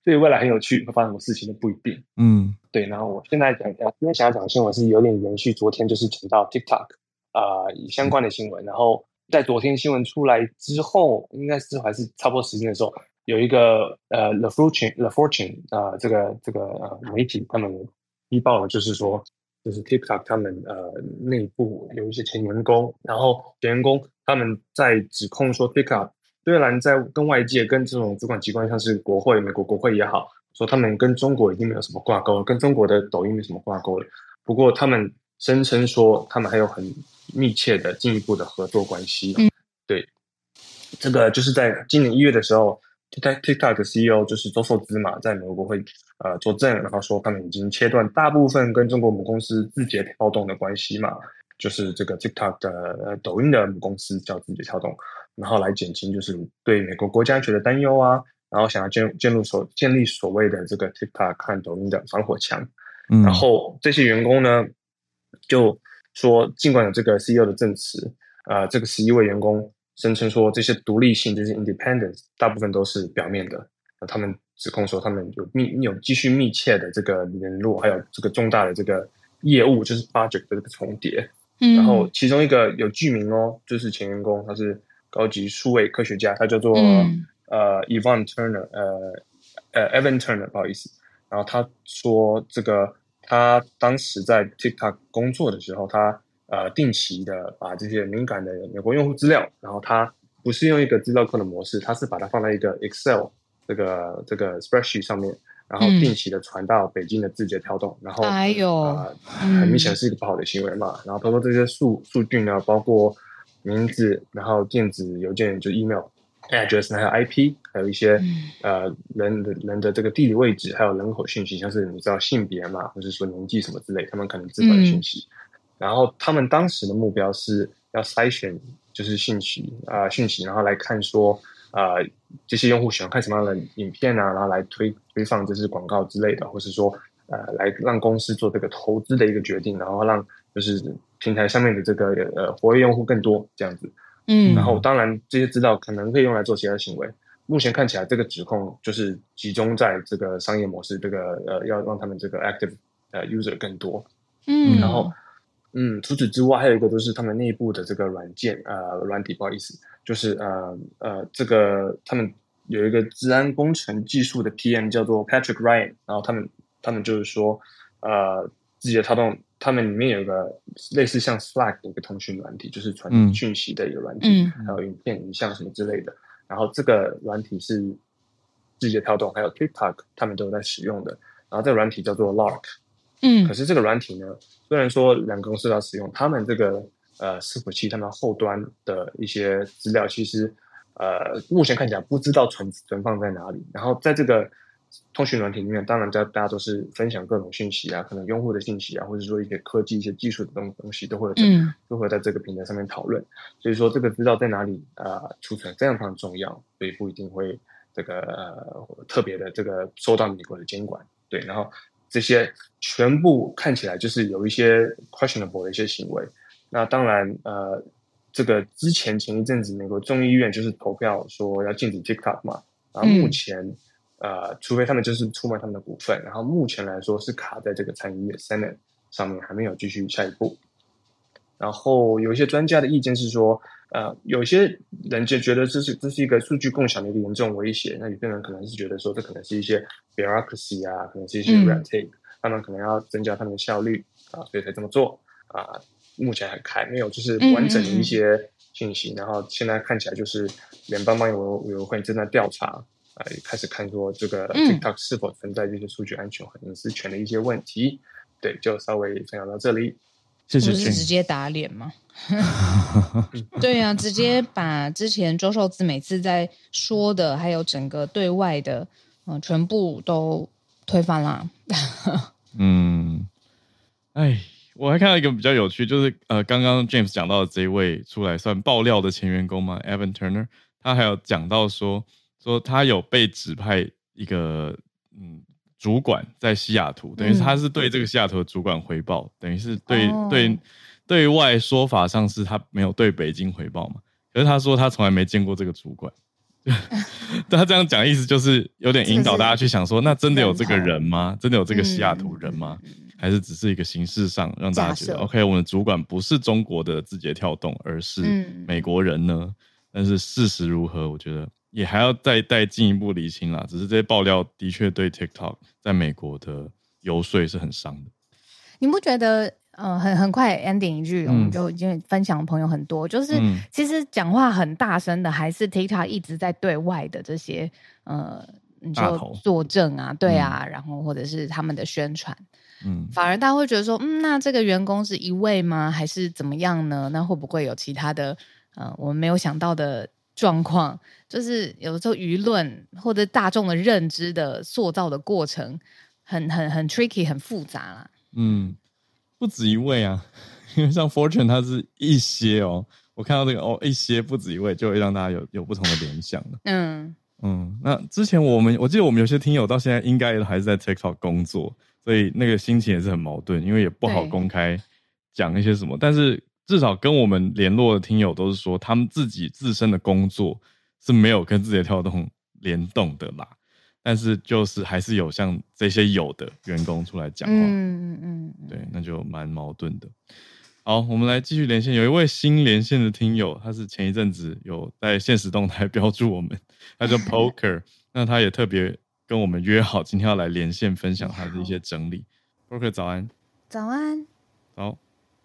所以未来很有趣，会发生什么事情都不一定。对。然后我现在讲一下，今天想要讲的新闻是有点延续昨天就是讲到 TikTok 相关的新闻。然后在昨天新闻出来之后，应该是还是差不多时间的时候，有一个The Fortune 这个媒体他们踢爆了，就是说就是 TikTok 他们内部有一些前员工，然后前员工他们在指控说 TikTok 虽然在跟外界跟这种主管机关像是国会美国国会也好，说他们跟中国已经没有什么挂钩了，跟中国的抖音没什么挂钩了，不过他们声称说他们还有很密切的进一步的合作关系。对，这个就是在今年1月的时候，TikTok 的 CEO 就是周受资嘛，在美国国会作证，然后说他们已经切断大部分跟中国母公司字节跳动的关系嘛，就是这个 TikTok 的抖音的母公司叫字节跳动，然后来减轻就是对美国国家安全的担忧啊，然后想要建立所谓的这个 TikTok 和抖音的防火墙。然后这些员工呢就说，尽管有这个 CEO 的证词，这个11位员工声称说这些独立性就是 independence 大部分都是表面的，他们指控说他们有继续密切的这个联络，还有这个重大的这个业务就是 project 的这个重叠。然后其中一个有具名哦，就是前员工，他是高级数位科学家，他叫做Evan Turner 不好意思。然后他说这个他当时在 TikTok 工作的时候，他定期的把这些敏感的美国用户资料，然后他不是用一个资料库的模式，他是把它放在一个 Excel 这个 spreadsheet 上面，然后定期的传到北京的字节跳动，然后很明显是一个不好的行为嘛。然后包括这些数据呢，包括名字，然后电子邮件就 email address， 还有 IP， 还有一些人的这个地理位置，还有人口讯息，像是你知道性别嘛，或者说年纪什么之类，他们可能自发的讯息。然后他们当时的目标是要筛选就是讯息，然后来看说这些用户喜欢看什么样的影片啊，然后来推放这些广告之类的，或是说来让公司做这个投资的一个决定，然后让就是平台上面的这个活跃用户更多这样子。然后当然这些资料可能可以用来做其他行为。目前看起来这个指控就是集中在这个商业模式，这个要让他们这个 active user 更多。然后除此之外还有一个就是他们内部的这个软体，不好意思，就是这个他们有一个资安工程技术的 PM 叫做 Patrick Ryan， 然后他们就是说字节跳动他们里面有一个类似像 Slack 的一个通讯软体，就是传讯息的一个软体，还有影片影像什么之类的。然后这个软体是字节跳动还有 TikTok 他们都有在使用的，然后这个软体叫做 Lark。可是这个软体呢，虽然说两个公司要使用，他们这个伺服器他们后端的一些资料，其实目前看起来不知道存放在哪里。然后在这个通讯软体里面，当然大家都是分享各种信息啊，可能用户的信息啊，或者说一些科技、一些技术的东西都会在这个平台上面讨论。所以说这个资料在哪里储存非常非常重要，所以不一定会这个特别的这个受到美国的监管。对，然后这些全部看起来就是有一些 questionable 的一些行为。那当然这个前一阵子美国众议院就是投票说要禁止 TikTok 嘛，然后目前除非他们就是出卖他们的股份，然后目前来说是卡在这个参议院 Senate 上面，还没有继续下一步。然后有一些专家的意见是说有些人就觉得这是一个数据共享的一个严重威胁，那有些人可能是觉得说这可能是一些 bureaucracy 啊，可能是一些 red tape，他们可能要增加他们的效率所以才这么做目前还没有就是完整的一些信息。然后现在看起来就是联邦委员会正在调查开始看说这个 TikTok 是否存在这些数据安全和隐私权的一些问题。对，就稍微分享到这里。 谢谢。不是直接打脸吗？对啊，直接把之前周受资每次在说的还有整个对外的全部都推翻啦。 我还看到一个比较有趣，就是刚刚 James 讲到的这一位出来算爆料的前员工嘛 Evan Turner， 他还有讲到说他有被指派一个主管在西雅图，等于是他是对这个西雅图的主管回报，等于是对外说法上是他没有对北京回报嘛，可是他说他从来没见过这个主管。 他这样讲意思就是有点引导大家去想说，那真的有这个人吗？真的有这个西雅图人吗？还是只是一个形式上让大家觉得 OK， 我们的主管不是中国的字节跳动，而是美国人呢？但是事实如何，我觉得也还要再进一步厘清啦。只是这些爆料的确对 TikTok 在美国的游说是很伤的。 你不觉得很快 ending 一句，我们就已经分享的朋友很多，就是其实讲话很大声的还是 TikTok 一直在对外的这些你说作证啊，对啊，然后或者是他们的宣传，反而大家会觉得说，那这个员工是一位吗？还是怎么样呢？那会不会有其他的我们没有想到的状况？就是有的时候舆论或者大众的认知的塑造的过程很 tricky 很复杂啦。 不止一位啊，因为像 Fortune 它是一些我看到这个一些不止一位，就会让大家有不同的联想了。那之前我记得我们有些听友到现在应该还是在 TikTok 工作，所以那个心情也是很矛盾，因为也不好公开讲一些什么，但是至少跟我们联络的听友都是说他们自己自身的工作是没有跟字节跳动联动的啦，但是就是还是有像这些有的员工出来讲话，对，那就蛮矛盾的。好，我们来继续连线，有一位新连线的听友，他是前一阵子有在限时动态标注我们，他叫 Poker 那他也特别跟我们约好今天要来连线分享他的一些整理。 Poker 早安。 早安。 早。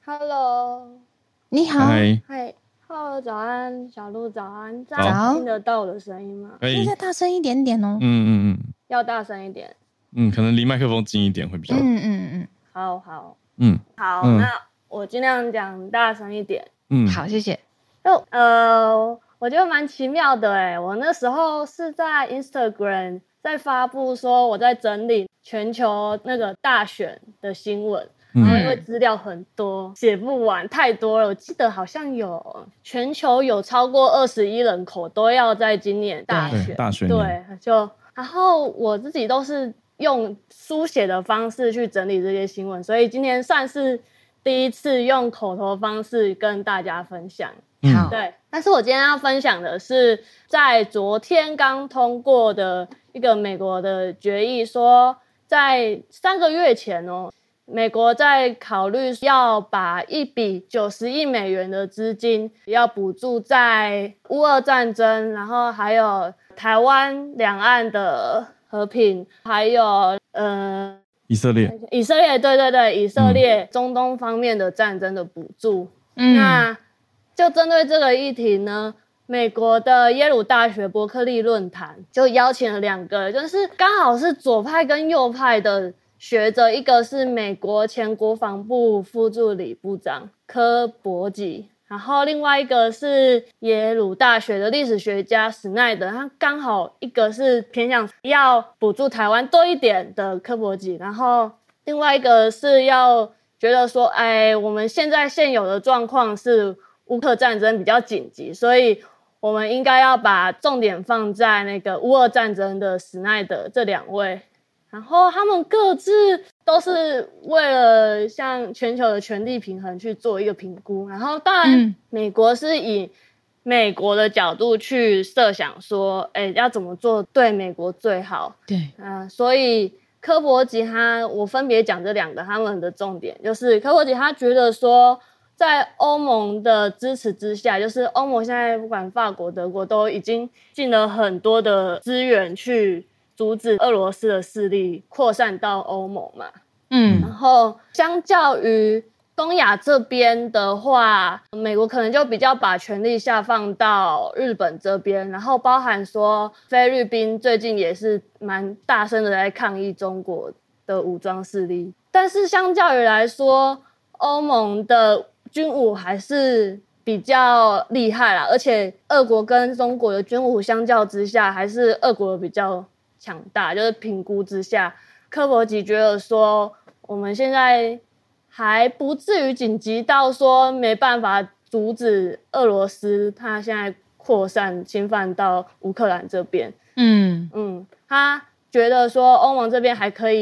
Hello 你好。 嗨，Hello 早安，小鹿早安。 早。 听得到我的声音吗？ 可以再大声一点点哦。 要大声一点。 可能离麦克风近一点会比较好。 好。那我尽量讲大声一点。 好，谢谢。 我觉得蛮奇妙的我那时候是在 Instagram 在发布说我在整理全球那个大选的新闻，然后因为资料很多写不完，太多了。我记得好像全球有超过21人口都要在今年大选。对，然后我自己都是用书写的方式去整理这些新闻，所以今天算是第一次用口头方式跟大家分享。对，但是我今天要分享的是在昨天刚通过的一个美国的决议，说在3个月前美国在考虑要把一笔90亿美元的资金要補助在乌俄战争，然后还有台湾两岸的和平，还有以色列， 对，以色列中东方面的战争的补助。那就针对这个议题呢，美国的耶鲁大学伯克利论坛就邀请了2个，就是刚好是左派跟右派的学者，一个是美国前国防部副助理部长柯博吉，然后另外一个是耶鲁大学的历史学家史奈德，他刚好一个是偏向要补助台湾多一点的柯博吉，然后另外一个是要觉得说我们现在现有的状况是乌克战争比较紧急，所以我们应该要把重点放在那个乌俄战争的史奈德这2位，然后他们各自都是为了向全球的权力平衡去做一个评估，然后当然美国是以美国的角度去设想说要怎么做对美国最好。 对， 所以柯博吉我分别讲这2个他们的重点，就是柯博吉他觉得说在欧盟的支持之下，就是欧盟现在不管法国德国都已经尽了很多的资源去阻止俄罗斯的势力扩散到欧盟嘛。然后相较于东亚这边的话，美国可能就比较把权力下放到日本这边，然后包含说菲律宾最近也是蛮大声的在抗议中国的武装势力，但是相较于来说，欧盟的军武还是比较厉害啦，而且俄国跟中国的军武相较之下，还是俄国比较强大。就是评估之下，柯博吉觉得说，我们现在还不至于紧急到说没办法阻止俄罗斯他现在扩散侵犯到乌克兰这边。他觉得说欧盟这边还可以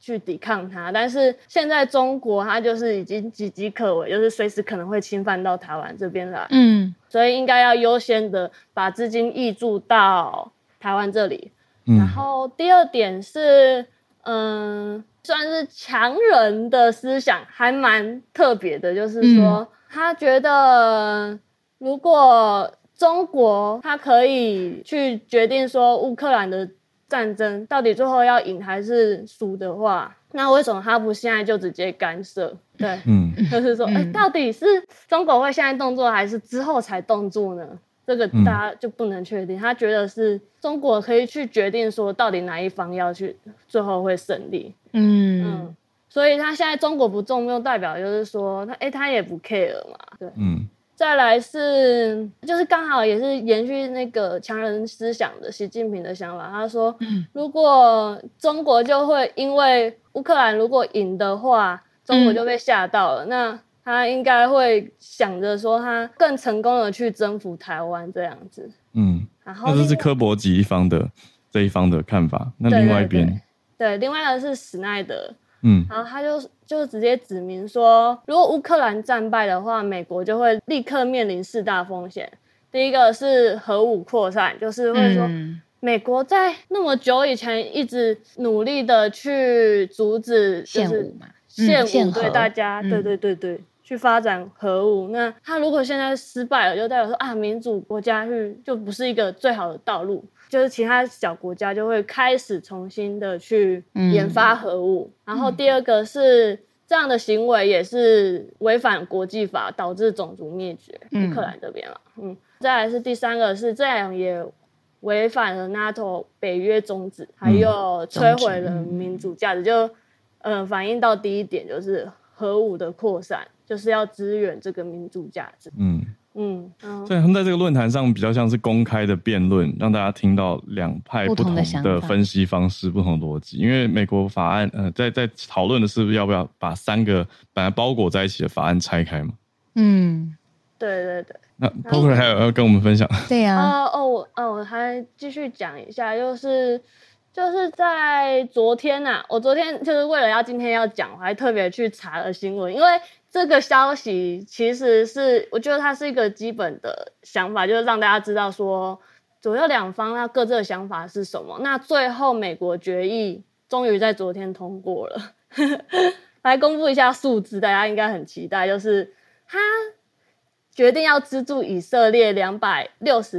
去抵抗它。但是现在中国它就是已经岌岌可危，就是随时可能会侵犯到台湾这边来，所以应该要优先的把资金挹注到台湾这里。然后第二点是算是强人的思想，还蛮特别的，就是说他觉得如果中国他可以去决定说乌克兰的战争到底最后要赢还是输的话，那为什么他不现在就直接干涉？对，就是说到底是中国会现在动作还是之后才动作呢？这个大家就不能确定。他觉得是中国可以去决定说到底哪一方要去最后会胜利。所以他现在中国不重用，代表就是说他也不 care 嘛。对，再来是就是刚好也是延续那个强人思想的习近平的想法，他说如果中国就会因为乌克兰如果赢的话，中国就被吓到了，那他应该会想着说他更成功的去征服台湾这样子。然后那这是柯博吉这一方的看法。那另外一边， 对，另外一个是史奈德，然后他就直接指明说，如果乌克兰战败的话，美国就会立刻面临4大风险。第一个是核武扩散，就是会说美国在那么久以前一直努力的去阻止限武嘛， 限武对大家，对，去发展核武。那他如果现在失败了，就代表说民主国家就不是一个最好的道路，就是其他小国家就会开始重新的去研发核武。然后第二个是这样的行为也是违反国际法，导致种族灭绝，乌克兰这边了。再来是第三个是这样也违反了 NATO 北约宗旨，还有摧毁了民主价值，就反映到第一点就是核武的扩散，就是要支援这个民主价值。 所以他们在这个论坛上比较像是公开的辩论，让大家听到两派不同的分析方式、不同的逻辑。因为美国法案在讨论的是不是要不要把3个本来包裹在一起的法案拆开嘛？ 对。 那 Poker 还有要跟我们分享？ 对呀。 我还继续讲一下，就是在昨天我昨天就是为了今天要讲，我还特别去查了新闻，因为这个消息其实是我觉得它是一个基本的想法，就是让大家知道说左右两方它各自的想法是什么。那最后美国决议终于在昨天通过了来公布一下数字，大家应该很期待，就是他决定要资助以色列260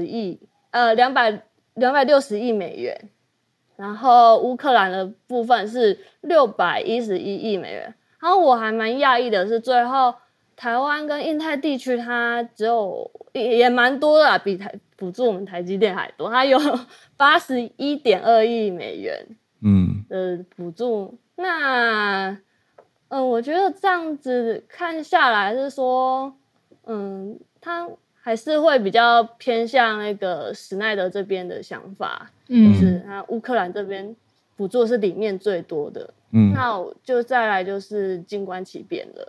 亿美元，然后乌克兰的部分是611亿美元。然后我还蛮讶异的是，最后台湾跟印太地区它只有也蛮多的啦，比补助我们台积电还多，它有81.2亿美元的补助。那我觉得这样子看下来是说他还是会比较偏向那个史奈德这边的想法，就是他乌克兰这边补助是里面最多的。那我就再来就是静观其变了。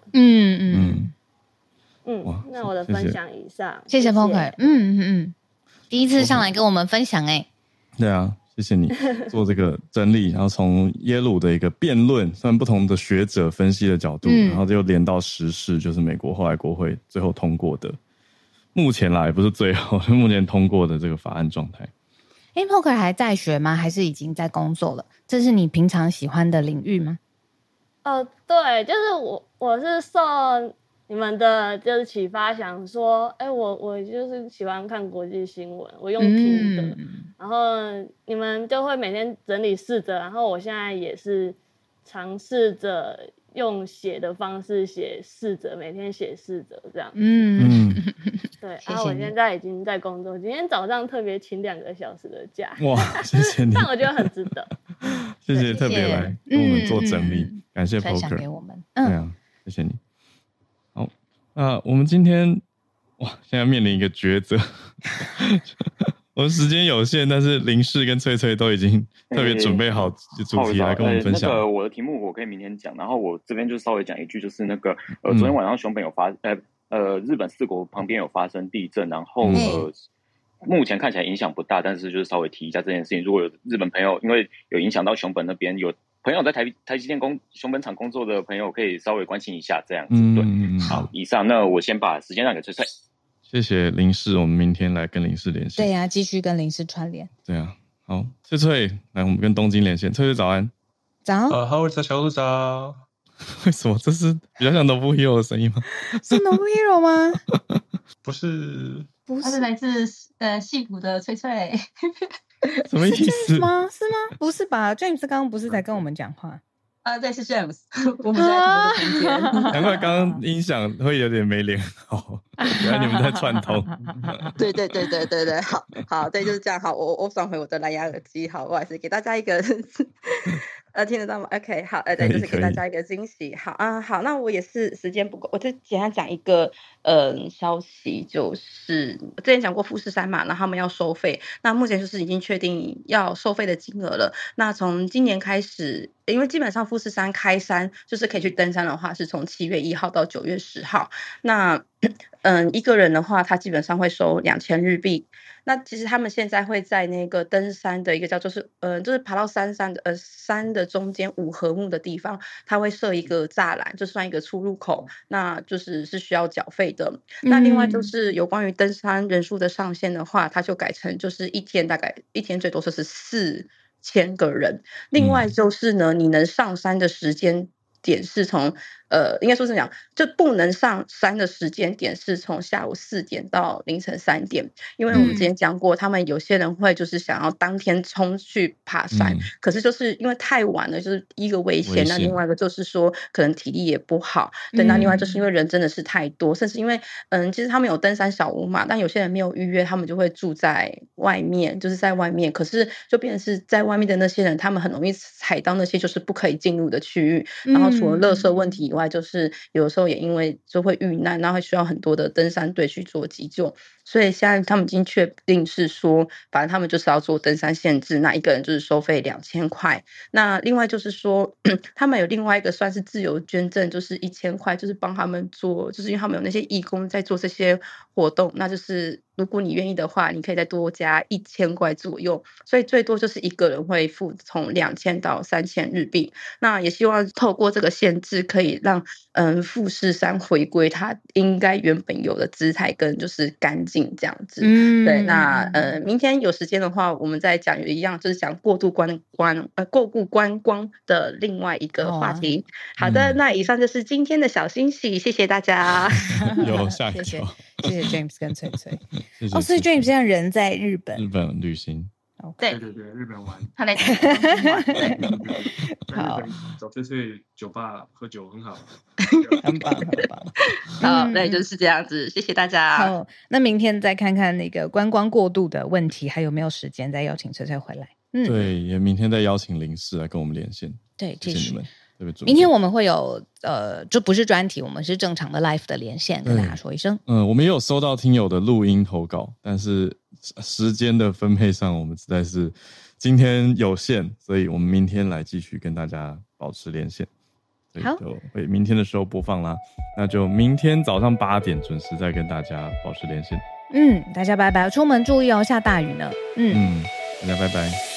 那我的分享以上， 谢谢 Poker。第一次上来跟我们分享对啊，谢谢你做这个整理，然后从耶鲁的一个辩论，算不同的学者分析的角度，然后就连到时事，就是美国后来国会最后通过的，目前啦也不是最后，目前通过的这个法案状态。 Poker 还在学吗？还是已经在工作了？这是你平常喜欢的领域吗？ 对，就是我是受你们的就是启发，想说我就是喜欢看国际新闻，我用听的，然后你们就会每天整理4则，然后我现在也是尝试着用写的方式写4则，每天写4则这样。对，我现在已经在工作，今天早上特别请2个小时的假。 哇，谢谢你！ 但我觉得很值得。 谢谢特别来跟我们做整理，感谢 Poker 分享给我们。 对啊，谢谢你。好，我们今天现在面临一个抉择。我们时间有限，但是林氏跟翠翠都已经特别准备好主题来跟我们分享。 那个我的题目我可以明天讲，然后我这边就稍微讲一句，就是那个昨天晚上熊本有日本4国旁边有发生地震，然后目前看起来影响不大，但是就是稍微提一下这件事情。如果有日本朋友因为有影响到熊本那边有朋友在台积电熊本厂工作的朋友可以稍微关心一下这样子。对，好，以上那我先把时间让给翠翠。 谢谢林氏，我们明天来跟林氏连线。 对呀，继续跟林氏串联。 对啊，好，翠翠，来我们跟东京连线。翠翠早安。 早。 好，我是小鹿早。 为什么这是比较像 Nobu Hero 的声音吗？ 是 Nobu Hero 吗？ 不是， 他是来自矽谷的翠翠。 什么意思吗？是吗？不是吧 ？James 刚刚不是在跟我们讲话？ 对，是 James。我们在同一个空间。 难怪刚刚音响会有点没连好，原来你们在串通。 对，好，对，就是这样。好，我转回我的蓝牙耳机。好，不好意思，给大家一个听得到吗 ？OK， 好，对，就是给大家一个惊喜。好啊，好，那我也是时间不够，我就简单讲一个消息，就是我之前讲过富士山嘛，然后他们要收费，那目前就是已经确定要收费的金额了。那从今年开始，因为基本上富士山开山就是可以去登山的话，是从7月1号到9月10号。那一个人的话，他基本上会收2000日币。那其实他们现在会在那个登山的一个叫就是爬到山的中间5合目的地方，他会设一个栅栏，就算一个出入口，那就是需要缴费的。那另外就是有关于登山人数的上限的话，他就改成就是一天最多就是4000个人。另外就是呢，你能上山的时间点是从应该说是讲，就不能上山的时间点是从下午4点到凌晨3点，因为我们之前讲过，他们有些人会就是想要当天冲去爬山，可是就是因为太晚了，就是一个危险，那另外一个就是说可能体力也不好，对，那另外就是因为人真的是太多，甚至因为其实他们有登山小屋嘛，但有些人没有预约，他们就会住在外面，就是在外面，可是就变成是在外面的那些人，他们很容易踩到那些就是不可以进入的区域，然后除了垃圾问题以外，就是有时候也因为就会遇难，然后会需要很多的登山队去做急救，所以现在他们已经确定是说，反正他们就是要做登山限制，那一个人就是收费2000块。那另外就是说，他们有另外一个算是自由捐赠，就是1000块，就是帮他们做，就是因为他们有那些义工在做这些活动，那就是如果你愿意的话，你可以再多加1000块左右，所以最多就是一个人会付从2000到3000日币。那也希望透过这个限制，可以让富士山回归它应该原本有的姿态跟就是干净这样子。对，那明天有时间的话，我们再讲一样，就是讲过度观光的另外一个话题。好的，那以上就是今天的小惊喜，谢谢大家。 有下一个， 谢谢 James 跟翠翠。 谢谢所以 James 现在人在日本旅行。 对， 日本玩， 他来玩，对， 好， 找翠翠酒吧喝酒很好， 很棒。 好，那就是这样子，谢谢大家。 好，那明天再看看那个观光过度的问题，还有没有时间再邀请翠翠回来。 对，也明天再邀请林氏来跟我们连线。 对， 谢谢你们。 明天我们会有就不是专题，我们是正常的 live 的连线，跟大家说一声。 我们也有收到听友的录音投稿，但是时间的分配上，我们实在是今天有限，所以我们明天来继续跟大家保持连线。 好， 就会明天的时候播放啦，那就明天早上8点准时再跟大家保持连线。 大家拜拜，出门注意哦，下大雨呢。 大家拜拜。